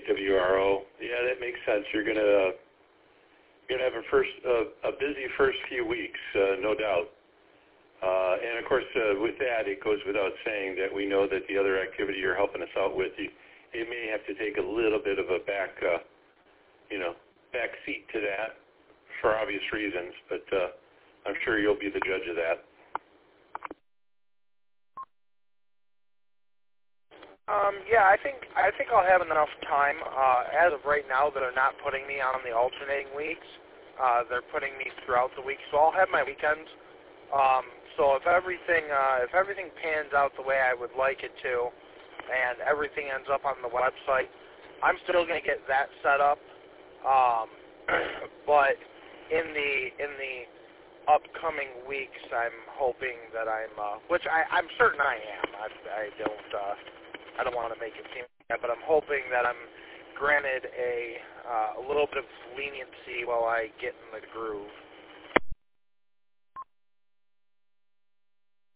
HWRO. Yeah, that makes sense. You're gonna have a busy first few weeks, no doubt. And of course, with that, it goes without saying that we know that the other activity you're helping us out with, it may have to take a little bit of a back seat to that for obvious reasons. But I'm sure you'll be the judge of that. Yeah, I think I'll have enough time. As of right now, they're not putting me on the alternating weeks. They're putting me throughout the week, so I'll have my weekends. So if everything pans out the way I would like it to, and everything ends up on the website, I'm still going to get that set up. But in the upcoming weeks, I'm hoping that which I'm certain I am. I don't want to make it seem like that, but I'm hoping that I'm granted a little bit of leniency while I get in the groove.